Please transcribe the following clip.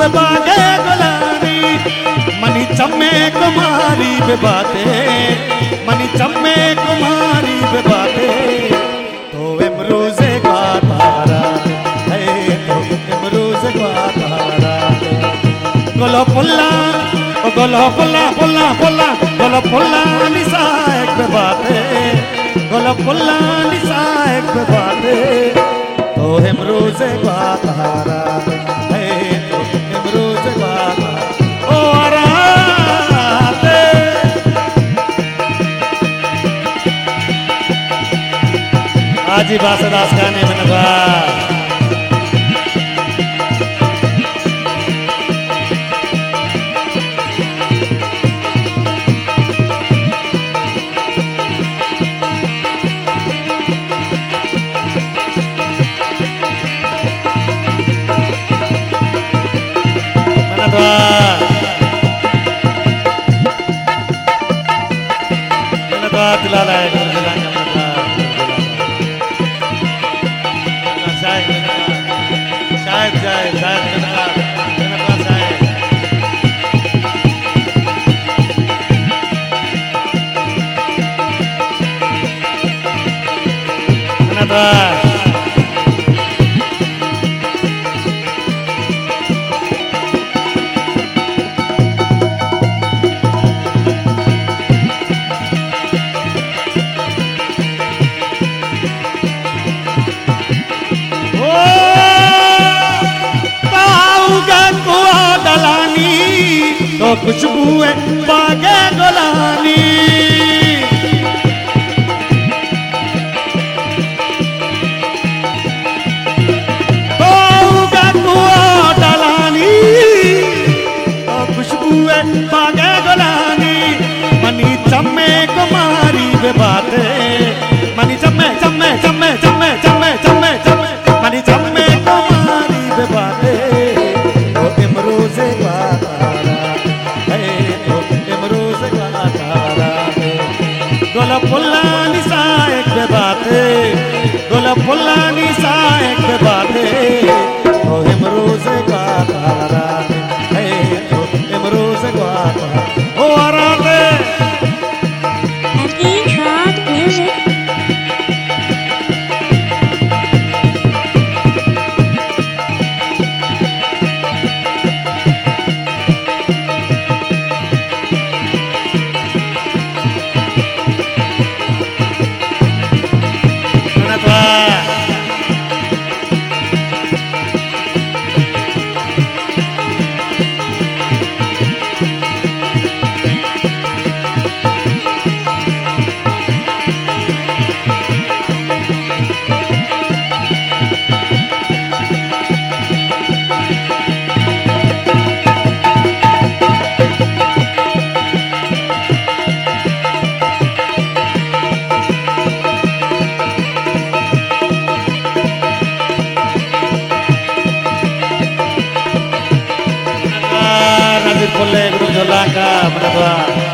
बागे गुलानी मनी चम्मे कुमारी बेबाते मनी चम्मे कुमारी बेबाते तो इमरोज़े का तारा है तो इमरोज़े का तारा गोलो पुल्ला निसा एक बेबाते गोलो पुल्ला निसा एक बेबाते तो इमरोज़े का तारा है तो इमरोज़े का तारा ओ आराते आजी बासदास गाने में नगा तो खुशबू है बागे गुलानी तो डलानी तो खुशबू है बागे गुलानी मनी चम्मे कुमारी बेबाते मनी चम्मे चम्मे चम्मे चम्मे चम्मे चम्मे चम्मे मनी चम्मे कुमारी बेबाते तो इमरोज़े का गोला पुल्ला निसा एक बेबाते गोला पुल्ला निसा एक बेबाते तो इमरोज़े का तारा है तो इमरोज़े का तारा ओ आराते Track music. Boleh guru jolaka menapa